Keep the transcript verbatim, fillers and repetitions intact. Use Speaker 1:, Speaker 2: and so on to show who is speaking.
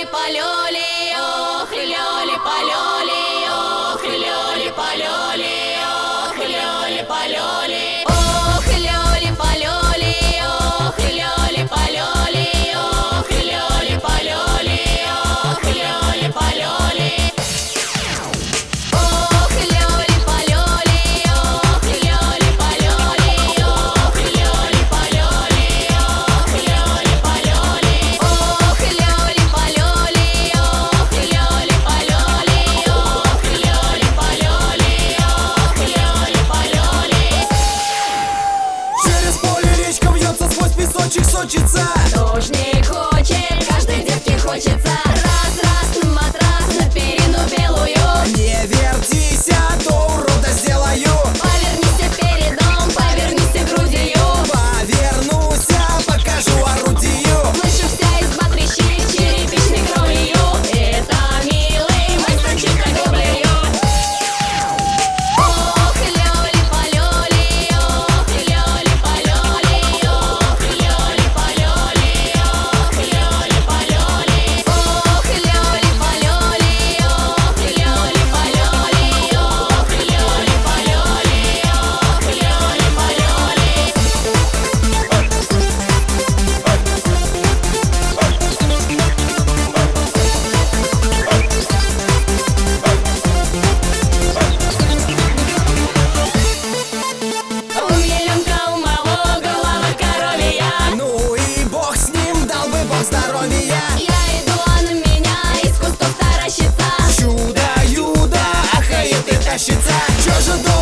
Speaker 1: полёли, ох, лёли, полёли, ох, лёли, полёли, ох, лёли, полёли, ох, лёли, полёли, ох, лёли, полёли, ох, лёли, полёли, ох, лёли, полёли. Ох, лёли, полёли, ох, лёли, полёли, ох, лёли, полёли, ох, лёли, полёли, ох, лёли, полёли, ох, лёли, полёли, ох, лёли, полёли, ох, лёли, полёли.
Speaker 2: Через поле речка вьется, сквозь песочек сочится.
Speaker 1: Дождь не хочет, каждой девке хочется. Раз, раз, на матрас, на перину белую.
Speaker 2: Не вертись, а то урода сделаю.
Speaker 1: Повернися передом, повернися грудью.
Speaker 2: Повернусь, а покажу орудию.
Speaker 1: Слышу, вся изба трещит черепичной кровлею. Это милый мальчик ограблею. Ох, лёли, полёли, ох, лёли, полёли, ох, лёли, полёли, ох, лёли, полёли, ох, лёли, полёли, ох, лёли, полёли, ох, лёли, полёли, ох, лёли, полёли. У еленка у моего голова коровья.
Speaker 2: Ну и бог с ним, дал бы бог здоровья.
Speaker 1: Я иду, а на меня из кустов таращится.
Speaker 2: Чудо-юдо, ахает и тащится. Чё же